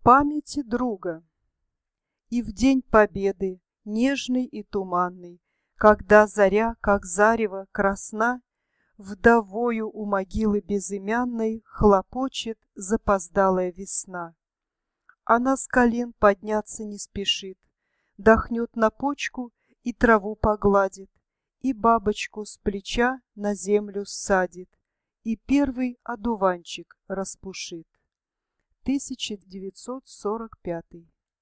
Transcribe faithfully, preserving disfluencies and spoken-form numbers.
памяти друга. И в день победы, нежный и туманный, когда заря, как зарево, красна, вдовою у могилы безымянной хлопочет запоздалая весна. Она с колен подняться не спешит, дохнет на почку и траву погладит, и бабочку с плеча на землю ссадит, и первый одуванчик распушит. тысяча девятьсот сорок пятый